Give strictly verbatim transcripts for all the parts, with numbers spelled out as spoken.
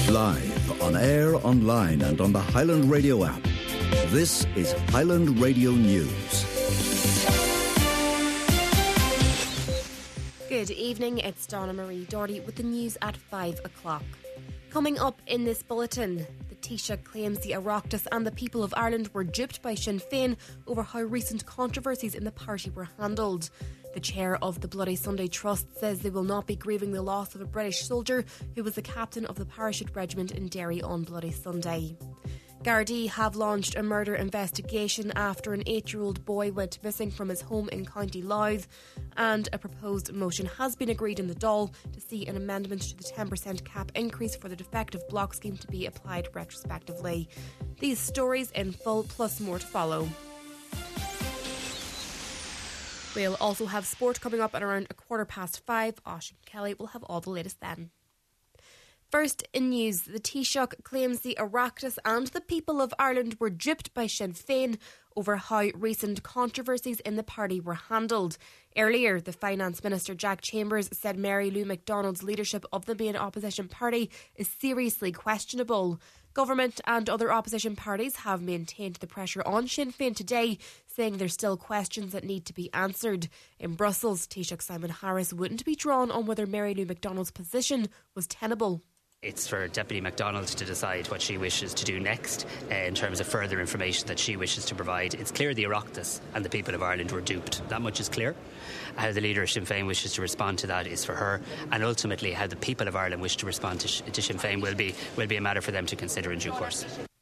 Live, on air, online and on the Highland Radio app. This is Highland Radio News. Good evening, it's Donna Marie Doherty with the news at five o'clock. Coming up in this bulletin, the Taoiseach claims the Oireachtas and the people of Ireland were duped by Sinn Féin over how recent controversies in the party were handled. The chair of the Bloody Sunday Trust says they will not be grieving the loss of a British soldier who was the captain of the parachute regiment in Derry on Bloody Sunday. Gardaí have launched a murder investigation after an eight-year-old boy went missing from his home in County Louth, and a proposed motion has been agreed in the Dáil to see an amendment to the ten percent cap increase for the defective block scheme to be applied retrospectively. These stories in full, plus more to follow. We'll also have sport coming up at around a quarter past five. Oisín Kelly will have all the latest then. First in news, the Taoiseach claims the Oireachtas and the people of Ireland were duped by Sinn Féin over how recent controversies in the party were handled. Earlier, the Finance Minister Jack Chambers said Mary Lou McDonald's leadership of the main opposition party is seriously questionable. Government and other opposition parties have maintained the pressure on Sinn Féin today, saying there's still questions that need to be answered. In Brussels, Taoiseach Simon Harris wouldn't be drawn on whether Mary Lou McDonald's position was tenable. It's for Deputy MacDonald to decide what she wishes to do next uh, in terms of further information that she wishes to provide. It's clear the Oireachtas and the people of Ireland were duped. That much is clear. How the leader of Sinn Féin wishes to respond to that is for her, and ultimately how the people of Ireland wish to respond to, to Sinn Féin will be, will be a matter for them to consider in due course.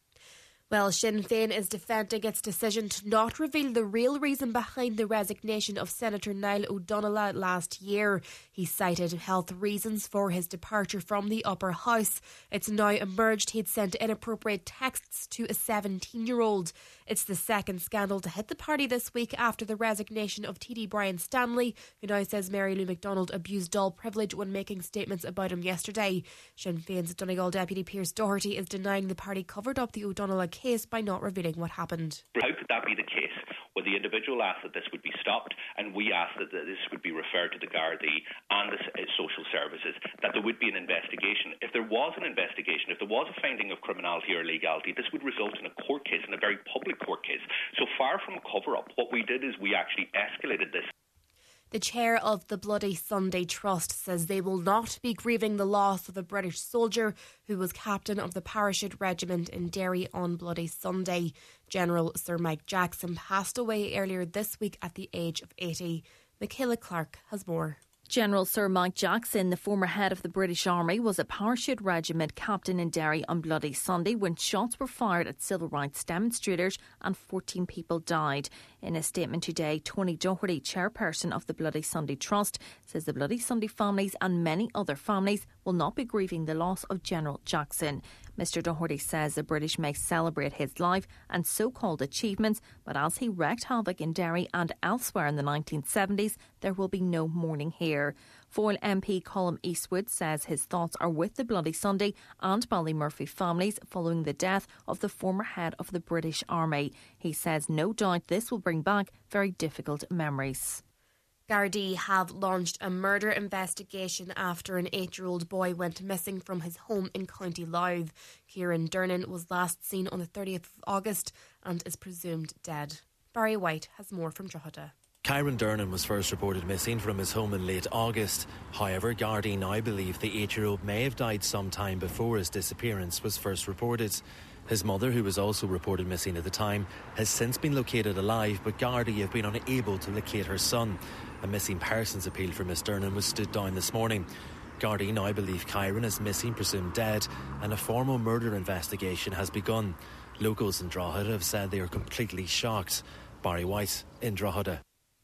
Well, Sinn Féin is defending its decision to not reveal the real reason behind the resignation of Senator Niall O'Donoghue last year. He cited health reasons for his departure from the upper house. It's now emerged he'd sent inappropriate texts to a seventeen-year-old. It's the second scandal to hit the party this week after the resignation of T D Brian Stanley, who now says Mary Lou McDonald abused Dáil privilege when making statements about him yesterday. Sinn Féin's Donegal deputy Pearse Doherty is denying the party covered up the O'Donoghue case by not revealing what happened. How could that be the case? Well, the individual asked that this would be stopped, and we asked that this would be referred to the Gardaí and the social services, that there would be an investigation. If there was an investigation, if there was a finding of criminality or illegality, this would result in a court case, in a very public court case. So far from a cover-up, what we did is we actually escalated this. The chair of the Bloody Sunday Trust says they will not be grieving the loss of a British soldier who was captain of the parachute regiment in Derry on Bloody Sunday. General Sir Mike Jackson passed away earlier this week at the age of eighty. Michaela Clark has more. General Sir Mike Jackson, the former head of the British Army, was a parachute regiment captain in Derry on Bloody Sunday when shots were fired at civil rights demonstrators and fourteen people died. In a statement today, Tony Doherty, chairperson of the Bloody Sunday Trust, says the Bloody Sunday families and many other families will not be grieving the loss of General Jackson. Mister Doherty says the British may celebrate his life and so-called achievements, but as he wreaked havoc in Derry and elsewhere in the nineteen seventies, there will be no mourning here. Foyle M P Colm Eastwood says his thoughts are with the Bloody Sunday and Ballymurphy families following the death of the former head of the British Army. He says no doubt this will bring back very difficult memories. Gardaí have launched a murder investigation after an eight-year-old boy went missing from his home in County Louth. Kieran Dernan was last seen on the thirtieth of August and is presumed dead. Barry White has more from Drogheda. Kieran Dernan was first reported missing from his home in late August. However, Gardaí now believe the eight-year-old may have died some time before his disappearance was first reported. His mother, who was also reported missing at the time, has since been located alive, but Gardaí have been unable to locate her son. A missing persons appeal for Miss Dernan was stood down this morning. Gardaí now believe Kieran is missing, presumed dead, and a formal murder investigation has begun. Locals in Drogheda have said they are completely shocked. Barry White in Drogheda.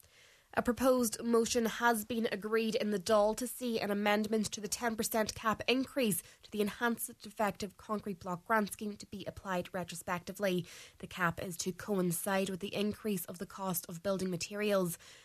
A proposed motion has been agreed in the Dáil to see an amendment to the ten percent cap increase to the Enhanced Effective Concrete Block Grant Scheme to be applied retrospectively. The cap is to coincide with the increase of the cost of building materials.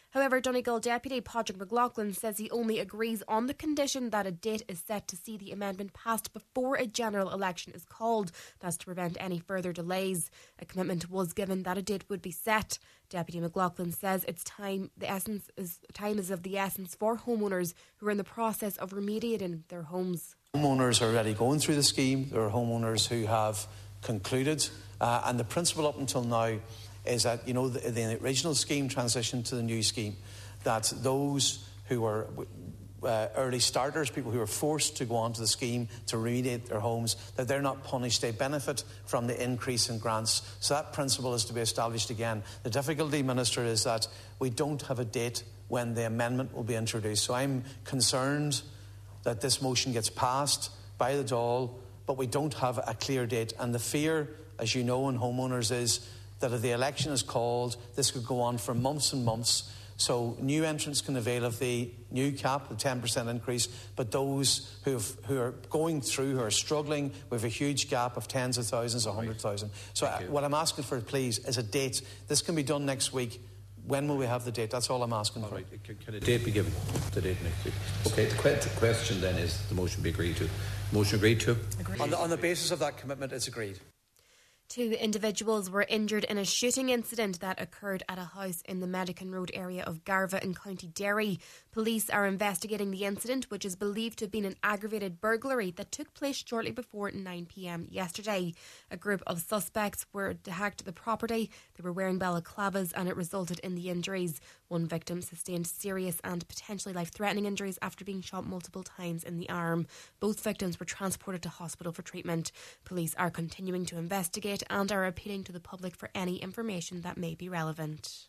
However, Donegal Deputy Padraig McLaughlin says he only agrees on the condition that a date is set to see the amendment passed before a general election is called. That's to prevent any further delays. A commitment was given that a date would be set. Deputy McLaughlin says it's time the essence is time is of the essence for homeowners who are in the process of remediating their homes. Homeowners are already going through the scheme. There are homeowners who have concluded, uh, and the principle up until now is that, you know, the, the original scheme transitioned to the new scheme, that those who were uh, early starters, people who were forced to go onto the scheme to remediate their homes, that they're not punished. They benefit from the increase in grants. So that principle is to be established again. The difficulty, Minister, is that we don't have a date when the amendment will be introduced. So I'm concerned that this motion gets passed by the Dáil, but we don't have a clear date. And the fear, as you know, in homeowners is that if the election is called, this could go on for months and months. So new entrants can avail of the new cap, the ten percent increase, but those who've, who are going through, who are struggling with a huge gap of tens of thousands, one hundred thousand. So uh, what I'm asking for, please, is a date. This can be done next week. When will we have the date? That's all I'm asking all for. Right. Can, can a date be given? The date next week. Okay, the, que- the question then is the motion be agreed to. Motion agreed to? Agreed. On the, on the basis of that commitment, it's agreed. Two individuals were injured in a shooting incident that occurred at a house in the Medican Road area of Garva in County Derry. Police are investigating the incident, which is believed to have been an aggravated burglary that took place shortly before nine p m yesterday. A group of suspects were hacked the property. They were wearing balaclavas and it resulted in the injuries. One victim sustained serious and potentially life-threatening injuries after being shot multiple times in the arm. Both victims were transported to hospital for treatment. Police are continuing to investigate and are appealing to the public for any information that may be relevant.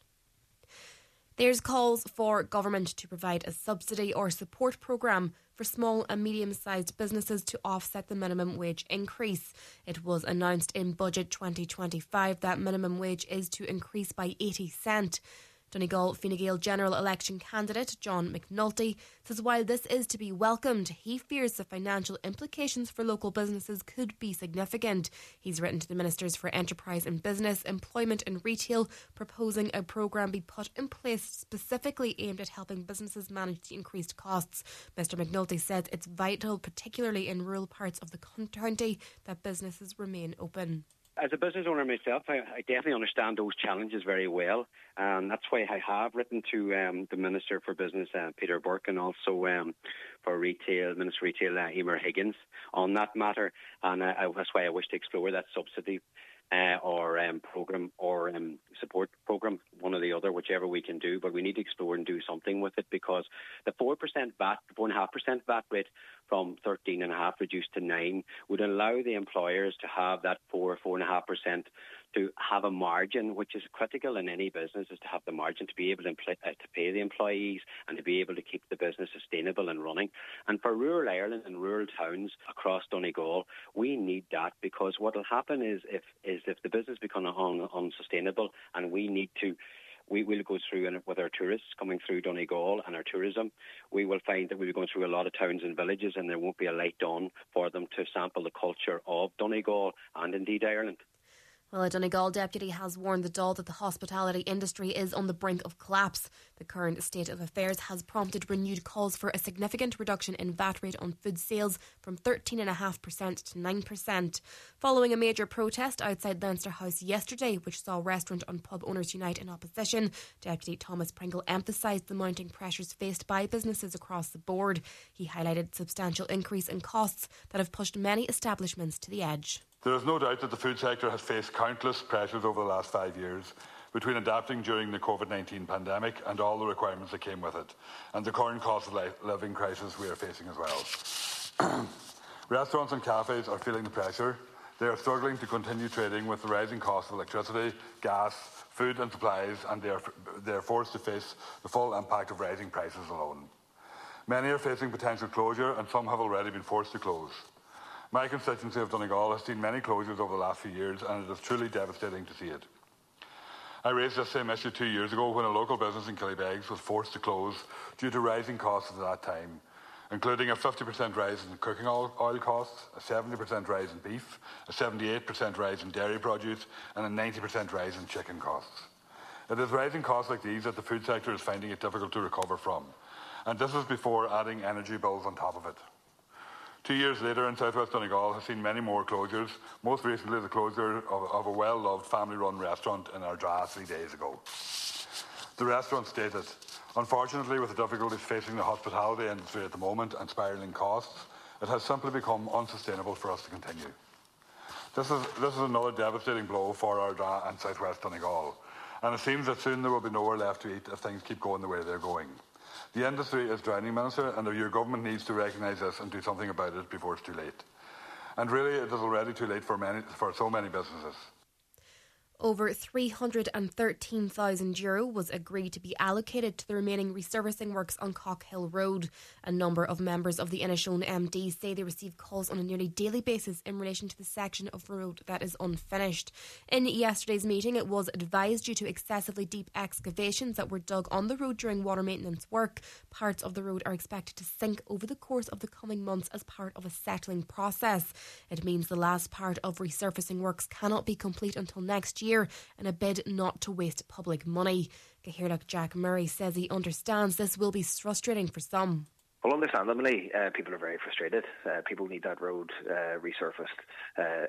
There's calls for government to provide a subsidy or support programme for small and medium-sized businesses to offset the minimum wage increase. It was announced in Budget twenty twenty-five that minimum wage is to increase by eighty cents. Donegal Fine Gael general election candidate John McNulty says while this is to be welcomed, he fears the financial implications for local businesses could be significant. He's written to the Ministers for Enterprise and Business, Employment and Retail, proposing a programme be put in place specifically aimed at helping businesses manage the increased costs. Mr McNulty says it's vital, particularly in rural parts of the county, that businesses remain open. As a business owner myself, I, I definitely understand those challenges very well. And that's why I have written to um, the Minister for Business, uh, Peter Burke, and also um, for Retail, Minister for Retail, uh, Emer Higgins, on that matter. And uh, that's why I wish to explore that subsidy uh, or um, programme or um, support programme, one or the other, whichever we can do. But we need to explore and do something with it, because the four percent V A T, four point five percent V A T rate from thirteen point five reduced to nine would allow the employers to have that four, four point five percent to have a margin, which is critical in any business, is to have the margin to be able to, impl- uh, to pay the employees and to be able to keep the business sustainable and running. And for rural Ireland and rural towns across Donegal, we need that, because what will happen is if is if the business becomes un- unsustainable, and we need to We will go through, and with our tourists coming through Donegal and our tourism, we will find that we'll be going through a lot of towns and villages, and there won't be a light on for them to sample the culture of Donegal and indeed Ireland. Well, a Donegal deputy has warned the Dáil that the hospitality industry is on the brink of collapse. The current state of affairs has prompted renewed calls for a significant reduction in V A T rate on food sales from thirteen point five percent to nine percent. Following a major protest outside Leinster House yesterday, which saw restaurant and pub owners unite in opposition, Deputy Thomas Pringle emphasised the mounting pressures faced by businesses across the board. He highlighted substantial increase in costs that have pushed many establishments to the edge. There is no doubt that the food sector has faced countless pressures over the last five years, between adapting during the COVID nineteen pandemic and all the requirements that came with it, and the current cost of living crisis we are facing as well. Restaurants and cafes are feeling the pressure. They are struggling to continue trading with the rising cost of electricity, gas, food and supplies, and they are, they are forced to face the full impact of rising prices alone. Many are facing potential closure, and some have already been forced to close. My constituency of Donegal has seen many closures over the last few years, and it is truly devastating to see it. I raised this same issue two years ago when a local business in Killybegs was forced to close due to rising costs at that time, including a fifty percent rise in cooking oil costs, a seventy percent rise in beef, a seventy-eight percent rise in dairy produce, and a ninety percent rise in chicken costs. It is rising costs like these that the food sector is finding it difficult to recover from. And this is before adding energy bills on top of it. Two years later, in South West Donegal has seen many more closures, most recently the closure of, of a well-loved family-run restaurant in Ardra three days ago. The restaurant stated, unfortunately, with the difficulties facing the hospitality industry at the moment and spiralling costs, it has simply become unsustainable for us to continue. This is, this is another devastating blow for Ardra and South West Donegal, and it seems that soon there will be nowhere left to eat if things keep going the way they're going. The industry is drowning, Minister, and your government needs to recognise this and do something about it before it's too late. And really, it is already too late for many, for so many businesses. Over three hundred thirteen thousand euro was agreed to be allocated to the remaining resurfacing works on Cockhill Road. A number of members of the Inishowen M D say they receive calls on a nearly daily basis in relation to the section of road that is unfinished. In yesterday's meeting, it was advised due to excessively deep excavations that were dug on the road during water maintenance work, parts of the road are expected to sink over the course of the coming months as part of a settling process. It means the last part of resurfacing works cannot be complete until next year, in a bid not to waste public money. Gahirlach Jack Murray says he understands this will be frustrating for some. Well, understandably, uh, people are very frustrated. Uh, people need that road uh, resurfaced uh,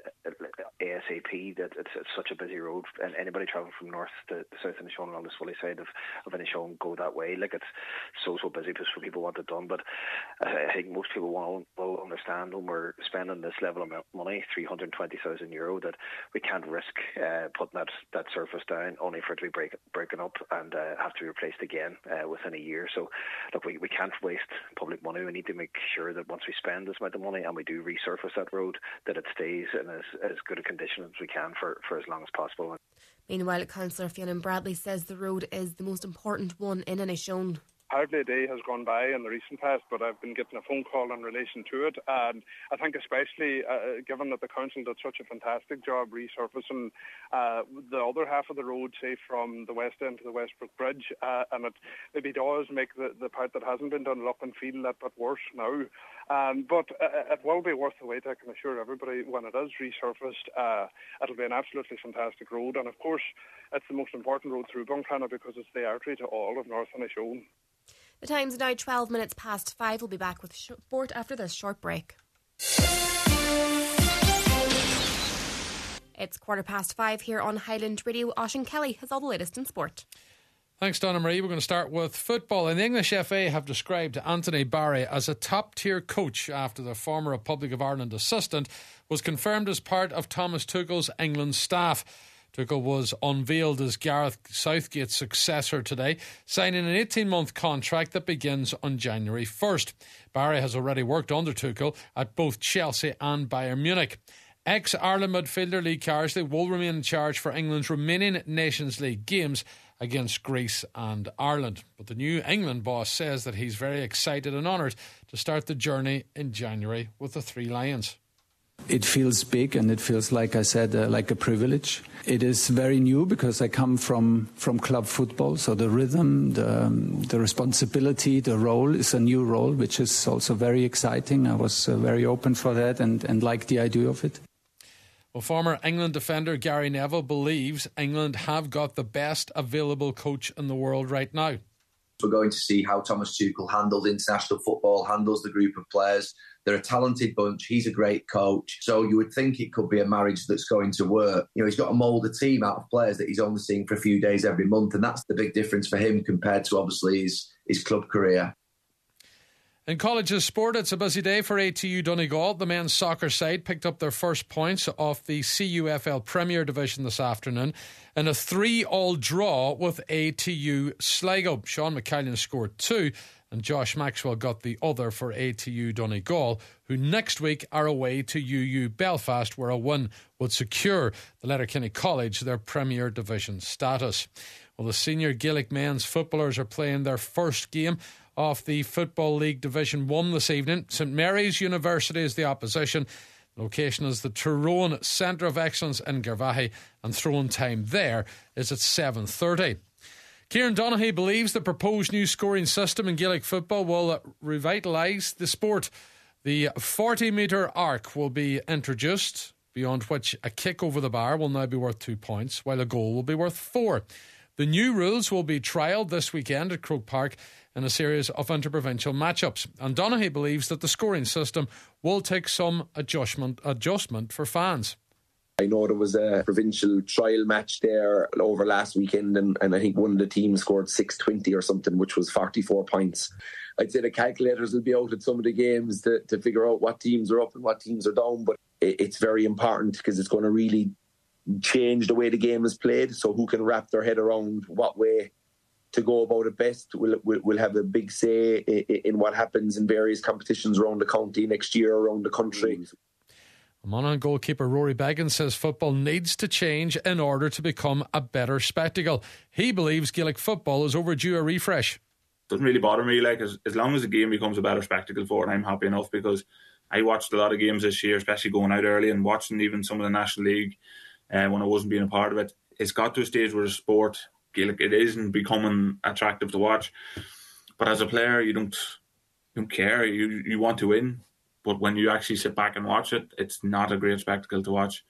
ASAP. That it's, it's such a busy road, and anybody travelling from north to south Inishowen along the Swilly side of, of Inishowen go that way. Like, it's so so busy because people want it done. But I think most people will, will understand when we're spending this level of money, three hundred twenty thousand euro, that we can't risk uh, putting that, that surface down only for it to be break, broken up and uh, have to be replaced again uh, within a year. So, look, we, we can't waste public money. We need to make sure that once we spend this amount of money and we do resurface that road, that it stays in as, as good a condition as we can for, for as long as possible. Meanwhile, Councillor Fionnan Bradley says the road is the most important one in Inishowen. Hardly a day has gone by in the recent past, but I've been getting a phone call in relation to it, and I think especially uh, given that the council did such a fantastic job resurfacing uh, the other half of the road, say from the west end to the Westbrook Bridge, uh, and it maybe does make the, the part that hasn't been done look and feel that bit worse now. Um, but uh, it will be worth the wait, I can assure everybody, when it is resurfaced. Uh, it'll be an absolutely fantastic road, and of course it's the most important road through Buncrana because it's the artery to all of North Inishowen. The time's now twelve minutes past five. We'll be back with sport after this short break. It's quarter past five here on Highland Radio. Oisín Kelly has all the latest in sport. Thanks, Donna Marie. We're going to start with football. And the English F A have described Anthony Barry as a top-tier coach after the former Republic of Ireland assistant was confirmed as part of Thomas Tuchel's England staff. Tuchel was unveiled as Gareth Southgate's successor today, signing an eighteen-month contract that begins on January first. Barry has already worked under Tuchel at both Chelsea and Bayern Munich. Ex-Ireland midfielder Lee Carsley will remain in charge for England's remaining Nations League games against Greece and Ireland. But the new England boss says that he's very excited and honoured to start the journey in January with the Three Lions. It feels big, and it feels, like I said, uh, like a privilege. It is very new because I come from, from club football, so the rhythm, the, um, the responsibility, the role is a new role, which is also very exciting. I was uh, very open for that and, and like the idea of it. Well, former England defender Gary Neville believes England have got the best available coach in the world right now. We're going to see how Thomas Tuchel handles international football, handles the group of players. They're a talented bunch. He's a great coach. So you would think it could be a marriage that's going to work. You know, he's got to mould a team out of players that he's only seeing for a few days every month. And that's the big difference for him compared to, obviously, his, his club career. In colleges sport, it's a busy day for A T U Donegal. The men's soccer side picked up their first points off the C U F L Premier Division this afternoon in a three-all draw with A T U Sligo. Sean McCallion scored two and Josh Maxwell got the other for A T U Donegal, who next week are away to U U Belfast, where a win would secure the Letterkenny College their Premier Division status. Well, the senior Gaelic men's footballers are playing their first game of the Football League Division one this evening. St Mary's University is the opposition. The location is the Tyrone Centre of Excellence in Garvaghey, and throw-in time there is at seven thirty. Kieran Donaghy believes the proposed new scoring system in Gaelic football will revitalise the sport. The forty metre arc will be introduced, beyond which a kick over the bar will now be worth two points, while a goal will be worth four. The new rules will be trialled this weekend at Croke Park in a series of interprovincial matchups. And Donaghy believes that the scoring system will take some adjustment adjustment for fans. I know there was a provincial trial match there over last weekend, and, and I think one of the teams scored six twenty or something, which was forty-four points. I'd say the calculators will be out at some of the games to, to figure out what teams are up and what teams are down, but it, it's very important because it's going to really change the way the game is played. So who can wrap their head around what way to go about it best will will, will have a big say in, in what happens in various competitions around the county next year, around the country. Mm. Monaghan goalkeeper Rory Beggins says football needs to change in order to become a better spectacle. He believes Gaelic football is overdue a refresh. Doesn't really bother me, like as, as long as the game becomes a better spectacle for it, I'm happy enough, because I watched a lot of games this year, especially going out early and watching even some of the National League uh, when I wasn't being a part of it. It's got to a stage where the sport, Gaelic, it isn't becoming attractive to watch. But as a player, you don't you don't care. You you want to win. But when you actually sit back and watch it, it's not a great spectacle to watch.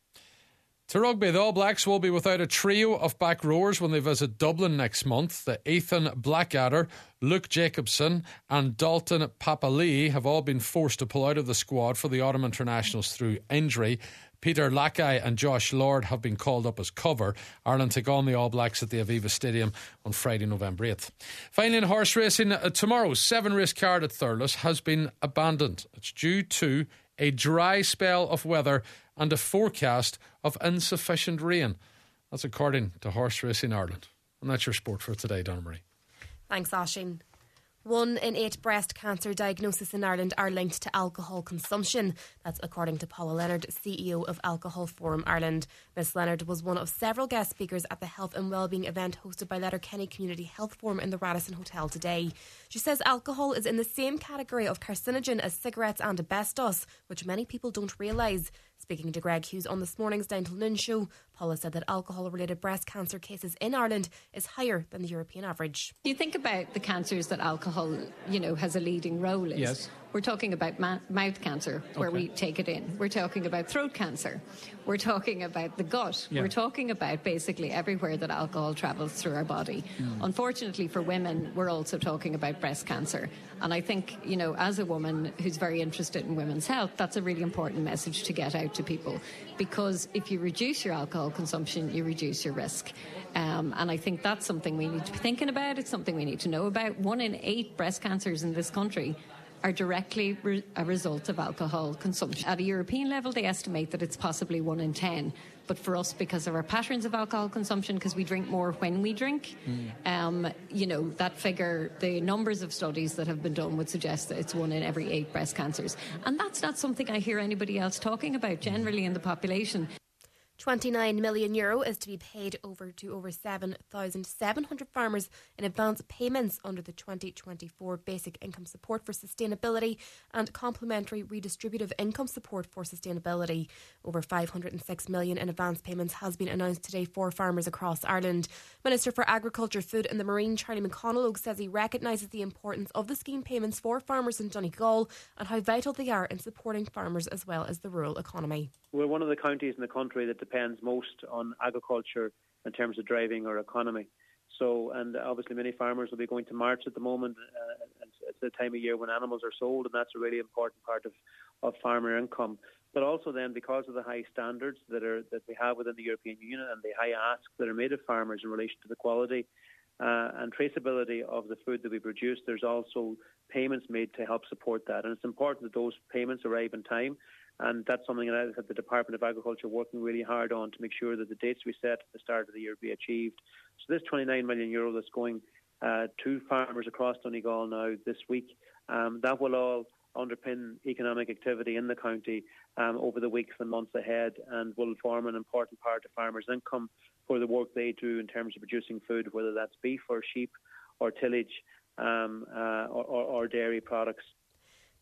To rugby, the All Blacks will be without a trio of back rowers when they visit Dublin next month. The Ethan Blackadder, Luke Jacobson and Dalton Papali'i have all been forced to pull out of the squad for the autumn internationals through injury. Peter Lackey and Josh Lord have been called up as cover. Ireland take on the All Blacks at the Aviva Stadium on Friday, November eighth. Finally, in horse racing, uh, tomorrow's seven-race card at Thurles has been abandoned. It's due to a dry spell of weather and a forecast of insufficient rain. That's according to Horse Racing Ireland. And that's your sport for today, Donna Marie. Thanks, Aisling. One in eight breast cancer diagnoses in Ireland are linked to alcohol consumption. That's according to Paula Leonard, C E O of Alcohol Forum Ireland. Miss Leonard was one of several guest speakers at the health and wellbeing event hosted by Letterkenny Community Health Forum in the Radisson Hotel today. She says alcohol is in the same category of carcinogen as cigarettes and asbestos, which many people don't realise. Speaking to Greg Hughes on this morning's Down Till Noon show, Paula said that alcohol-related breast cancer cases in Ireland is higher than the European average. You think about the cancers that alcohol, you know, has a leading role in. Yes. We're talking about ma- mouth cancer, where okay. we take it in. We're talking about throat cancer. We're talking about the gut. Yeah. We're talking about basically everywhere that alcohol travels through our body. Mm. Unfortunately for women, we're also talking about breast cancer. And I think, you know, as a woman who's very interested in women's health, that's a really important message to get out to people. Because if you reduce your alcohol consumption, you reduce your risk. Um, and I think that's something we need to be thinking about. It's something we need to know about. One in eight breast cancers in this country are directly re- a result of alcohol consumption. At a European level, they estimate that it's possibly one in ten. But for us, because of our patterns of alcohol consumption, because we drink more when we drink, mm. um, you know, that figure, the numbers of studies that have been done would suggest that it's one in every eight breast cancers. And that's not something I hear anybody else talking about generally in the population. twenty-nine million euro is to be paid over to over seven thousand seven hundred farmers in advance payments under the twenty twenty-four Basic Income Support for Sustainability and Complementary Redistributive Income Support for Sustainability. Over five hundred six million in advance payments has been announced today for farmers across Ireland. Minister for Agriculture, Food and the Marine, Charlie McConalogue, says he recognises the importance of the scheme payments for farmers in Donegal and how vital they are in supporting farmers as well as the rural economy. We're one of the counties in the country that depends most on agriculture in terms of driving our economy. So, and obviously many farmers will be going to March at the moment. Uh, it's the time of year when animals are sold, and that's a really important part of, of farmer income. But also then, because of the high standards that are that we have within the European Union and the high asks that are made of farmers in relation to the quality uh, and traceability of the food that we produce, there's also payments made to help support that. And it's important that those payments arrive in time. And that's something that I have the Department of Agriculture working really hard on to make sure that the dates we set at the start of the year be achieved. So this twenty-nine million euro that's going uh, to farmers across Donegal now this week, um, that will all underpin economic activity in the county um, over the weeks and months ahead, and will form an important part of farmers' income for the work they do in terms of producing food, whether that's beef or sheep or tillage um, uh, or, or, or dairy products.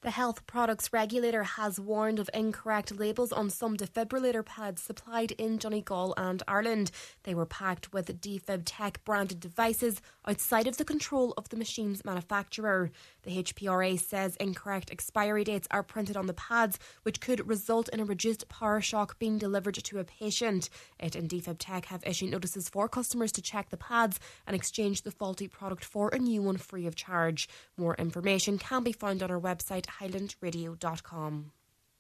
The health products regulator has warned of incorrect labels on some defibrillator pads supplied in Donegal and Ireland. They were packed with Defib Tech branded devices outside of the control of the machine's manufacturer. The H P R A says incorrect expiry dates are printed on the pads, which could result in a reduced power shock being delivered to a patient. It and Defib Tech have issued notices for customers to check the pads and exchange the faulty product for a new one free of charge. More information can be found on our website highland radio dot com.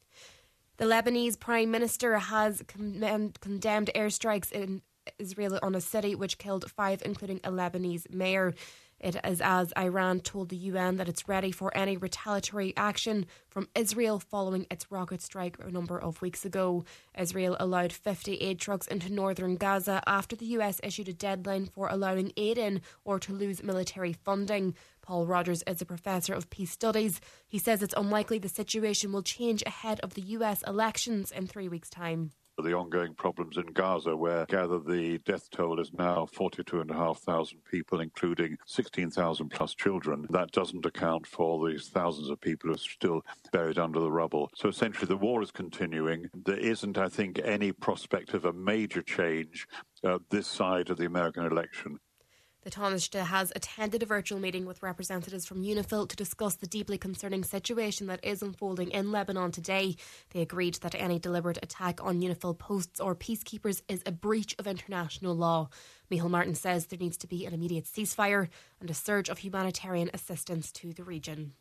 The Lebanese Prime Minister has condemned, condemned airstrikes in Israel on a city which killed five, including a Lebanese mayor. It is as Iran told the U N that it's ready for any retaliatory action from Israel following its rocket strike a number of weeks ago. Israel allowed fifty aid trucks into northern Gaza after the U S issued a deadline for allowing aid in or to lose military funding. Paul Rogers is a professor of peace studies. He says it's unlikely the situation will change ahead of the U S elections in three weeks' time. The ongoing problems in Gaza, where gather the death toll is now forty-two thousand five hundred people, including sixteen thousand plus children. That doesn't account for these thousands of people who are still buried under the rubble. So essentially the war is continuing. There isn't, I think, any prospect of a major change uh, this side of the American election. The Taoiseach has attended a virtual meeting with representatives from UNIFIL to discuss the deeply concerning situation that is unfolding in Lebanon today. They agreed that any deliberate attack on UNIFIL posts or peacekeepers is a breach of international law. Micheál Martin says there needs to be an immediate ceasefire and a surge of humanitarian assistance to the region.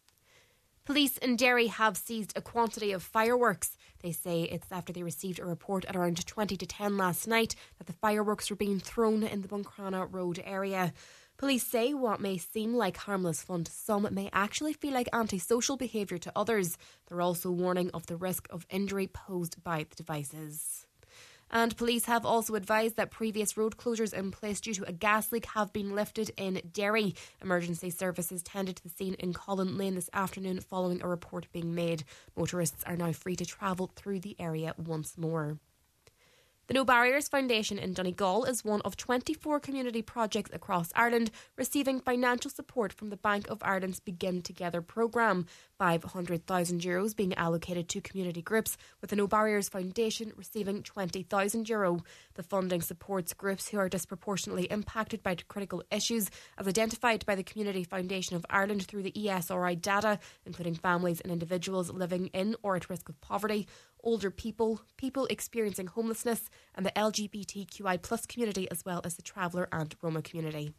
Police in Derry have seized a quantity of fireworks. They say it's after they received a report at around twenty to ten last night that the fireworks were being thrown in the Buncrana Road area. Police say what may seem like harmless fun to some may actually feel like antisocial behaviour to others. They're also warning of the risk of injury posed by the devices. And police have also advised that previous road closures in place due to a gas leak have been lifted in Derry. Emergency services tended to the scene in Collin Lane this afternoon following a report being made. Motorists are now free to travel through the area once more. The No Barriers Foundation in Donegal is one of twenty-four community projects across Ireland receiving financial support from the Bank of Ireland's Begin Together programme. five hundred thousand euros being allocated to community groups, with the No Barriers Foundation receiving twenty thousand euro. The funding supports groups who are disproportionately impacted by critical issues as identified by the Community Foundation of Ireland through the E S R I data, including families and individuals living in or at risk of poverty, older people, people experiencing homelessness, and the L G B T Q I plus community, as well as the traveller and Roma community.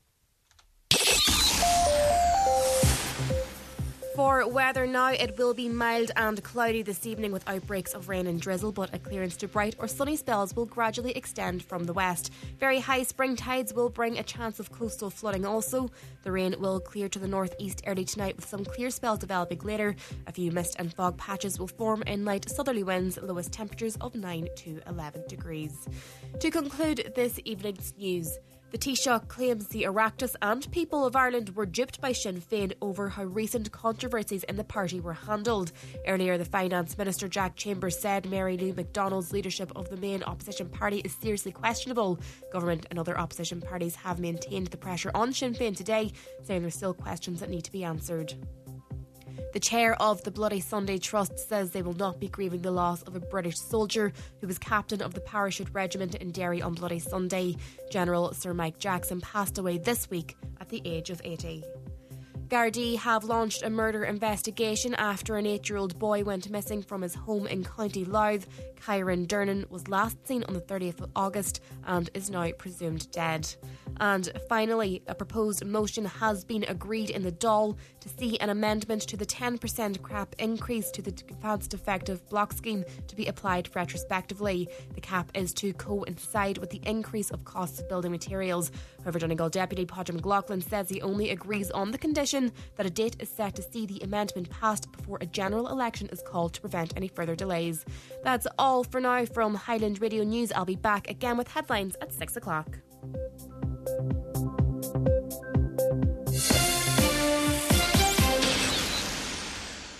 For weather now, it will be mild and cloudy this evening with outbreaks of rain and drizzle, but a clearance to bright or sunny spells will gradually extend from the west. Very high spring tides will bring a chance of coastal flooding also. The rain will clear to the northeast early tonight with some clear spells developing later. A few mist and fog patches will form in light southerly winds, lowest temperatures of nine to eleven degrees. To conclude this evening's news, the Taoiseach claims the Oireachtas and people of Ireland were duped by Sinn Féin over how recent controversies in the party were handled. Earlier, the Finance Minister Jack Chambers said Mary Lou McDonald's leadership of the main opposition party is seriously questionable. Government and other opposition parties have maintained the pressure on Sinn Féin today, saying there are still questions that need to be answered. The chair of the Bloody Sunday Trust says they will not be grieving the loss of a British soldier who was captain of the Parachute Regiment in Derry on Bloody Sunday. General Sir Mike Jackson passed away this week at the age of eighty. Gardaí have launched a murder investigation after an eight-year-old boy went missing from his home in County Louth. Kyron Dernan was last seen on the thirtieth of August and is now presumed dead. And finally, a proposed motion has been agreed in the Dáil to see an amendment to the ten percent cap increase to the Advanced Effective Block Scheme to be applied retrospectively. The cap is to coincide with the increase of costs of building materials. However, Donegal Deputy Padraig McLaughlin says he only agrees on the condition that a date is set to see the amendment passed before a general election is called to prevent any further delays. That's all for now from Highland Radio News. I'll be back again with headlines at six o'clock.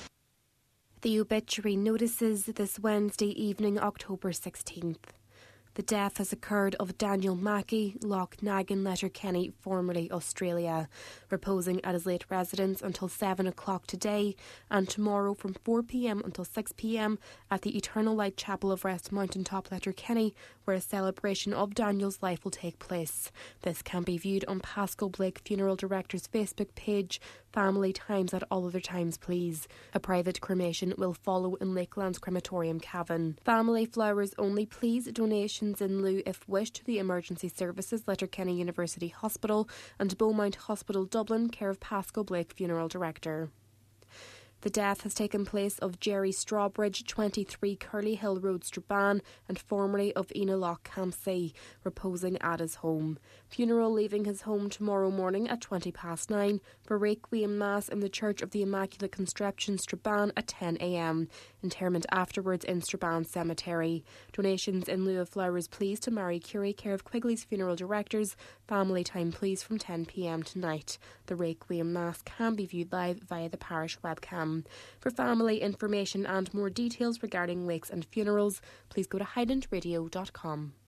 The obituary notices this Wednesday evening, October sixteenth. The death has occurred of Daniel Mackey, Lochnagan, Letterkenny, formerly Australia, reposing at his late residence until seven o'clock today and tomorrow from four p m until six p m at the Eternal Light Chapel of Rest Mountaintop, Letterkenny, where a celebration of Daniel's life will take place. This can be viewed on Pascal Blake Funeral Director's Facebook page, Family Times at all other times please. A private cremation will follow in Lakelands Crematorium, Cavan. Family flowers only please. Donations in lieu if wished to the Emergency Services, Letterkenny University Hospital and Beaumont Hospital, Dublin, care of Pascal Blake Funeral Director. The death has taken place of Jerry Strawbridge, twenty-three, Curly Hill Road, Strabane, and formerly of Enaloch, Campsie, reposing at his home. Funeral leaving his home tomorrow morning at twenty past nine for Requiem Mass in the Church of the Immaculate Conception, Strabane at ten a m. Interment afterwards in Strabane Cemetery. Donations in lieu of flowers please to Mary Curie, care of Quigley's Funeral Directors. Family time please from ten p m tonight. The Requiem Mass can be viewed live via the parish webcam. For family information and more details regarding wakes and funerals, please go to highland radio dot com.